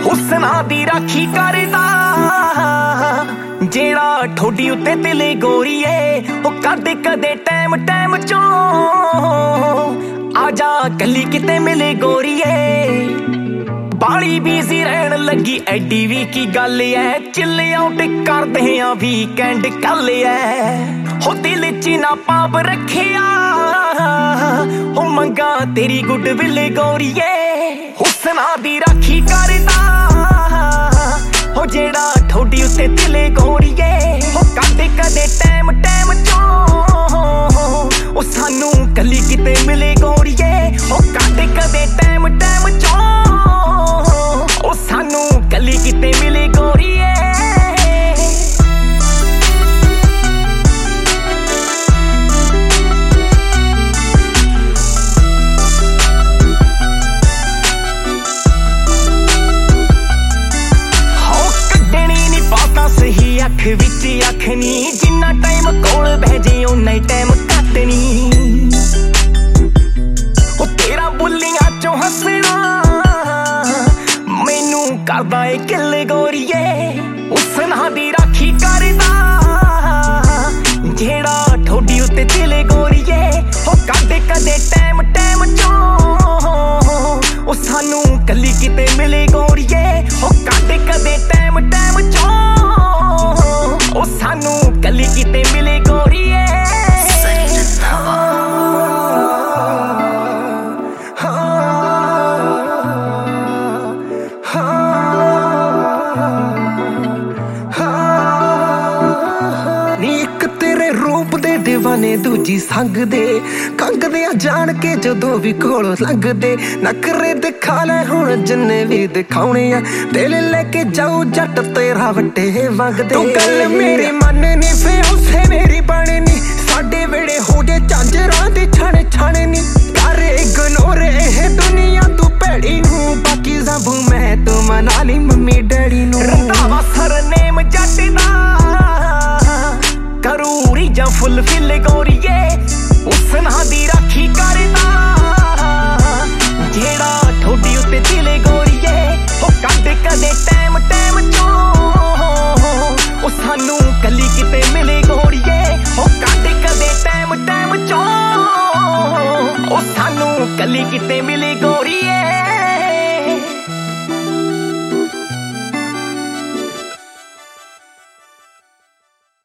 ਹੁਸਨਾ ਦੀ ਰਾਖੀ ਕਰਦਾ ਜਿਹੜਾ ਠੋਡੀ ਉੱਤੇ ਤਿਲੇ ਗੋਰੀਏ ਉਹ ਕਰਦੇ ਕਦੇ ਟਾਈਮ ਟਾਈਮ ਚੋਂ ਆ ਜਾ ਕੱਲੀ ਕਿਤੇ ਮਿਲੇ ਗੋਰੀਏ ਬਾਲੀ ਬਿਜ਼ੀ ਰਹਿਣ ਲੱਗੀ ਐਡੀ ਵੀ ਕੀ ਗੱਲ ਐ ਚਿੱਲ ਆਊਟ ਕਰਦੇ ਆ ਵੀਕਐਂਡ ਕੱਲ ਐ ਹੋ ਦਿਲ ਚ ਨਾ ਪਾਪ ਰੱਖਿਆ ਉਹ ਮੰਗਾ ਤੇਰੀ ਗੁੱਡ ਵਿਲ ਗੋਰੀਏ ਹੁਸਨਾ ਦੀ ਰਾਖੀ ਕਰਦਾ ਹੋ ਜਿਹੜਾ ਠੋਡੀ ਉੱਤੇ ਤਿਲੇ ਗੋਰੀਏ ਉਹ ਕਰਦੇ ਕਦੇ ਟਾਈਮ ਟਾਈਮ ਚੋਂ ਉਹ ਸਾਨੂੰ ਕੱਲੀ ਕਿਤੇ ਮਿਲੇ ਗੋਰੀਏ ਉਹ ਕਰਦੇ ਕਦੇ ਟਾਈਮ ਟਾਈਮ ਚੋਂ ਉਹ ਸਾਨੂੰ ਕੱਲੀ ਕਿਤੇ ਮਿਲੇ ਗੋਰੀਏ ਸਹੀ ਅੱਖ ਵਿੱਚ ਅੱਖ ਨੀ ਜਿੰਨਾ ਟਾਈਮ ਕੋਲ ਬਹਿ ਜੇ ਓਨਾ ਹੀ ਟਾਈਮ ਘੱਟ ਨੀ ਉਹ ਤੇਰਾ ਬੁੱਲੀਆਂ ਚੋਂ ਹੱਸਣਾ ਮੈਨੂੰ ਕਰਦਾ ਏ ਕਿੱਲ ਗੋਰੀਏ ਹੁਸਨਾ ਦੀ ਰਾਖੀ ਕਰਦਾ ਜਿਹੜਾ ਠੋਡੀ ਉੱਤੇ ਤਿਲੇ ਗੋਰੀਏ ਉਹ ਕਰਦੇ ਕਦੇ ਟਾਈਮ ਟਾਈਮ ਚੋਂ ਉਹ ਸਾਨੂੰ ਕੱਲੀ ਕਿਤੇ ਮਿਲੇ ਗੋਰੀਏ ਉਹ ਕਰਦੇ ਕਦੇ ਟਾਈਮ ਟਾਈਮ ਚੋਂ ਉਹ ਸਾਨੂੰ ਕੱਲੀ ਕਿਤੇ ਮਿਲੇ ਗੋਰੀਏ ਦੀਵਾਨੇ ਦੂਜੀ ਸੰਗ ਦੇ ਕੰਗਦੇ ਆ ਜਾਣ ਕੇ ਜਦੋਂ ਵੀ ਕੋਲੋਂ ਲੰਘਦੇ ਨਖਰੇ ਦਿਖਾ ਲੈ ਹੁਣ ਜਿੰਨੇ ਵੀ ਦਿਖਾਉਣੇ ਆ ਦਿਲ ਲੈ ਕੇ ਜਾਊ ਜੱਟ ਤੇਰਾ ਵੱਡੇ ਵੰਗਦੇ ਤੂੰ ਗੱਲ ਮੇਰੇ ਮਨ ਨੀ ਫਿਉਸੇ ਮੇਰੀ ਬਣੇ ਨੀ ਸਾਡੇ ਵੇੜੇ ਹੋ ਜੇ ਝਾਂਜਰਾਂ ਦੇ ਛਾਣੇ ਛਾਣੇ ਨੀ ਕਰ ਇਗਨੋਰ ਇਹ ਦੁਨੀਆ ਤੂੰ ਭੈੜੀ ਨੂੰ ਬਾਕੀ ਸਭ ਮੈਂ ਤੂੰ ਮਨਾ ਲਈ ਮੰਮੀ ਡੈਡੀ ਨੂੰ ਰੰਧਾਵਾ ਸਰ ਨੇ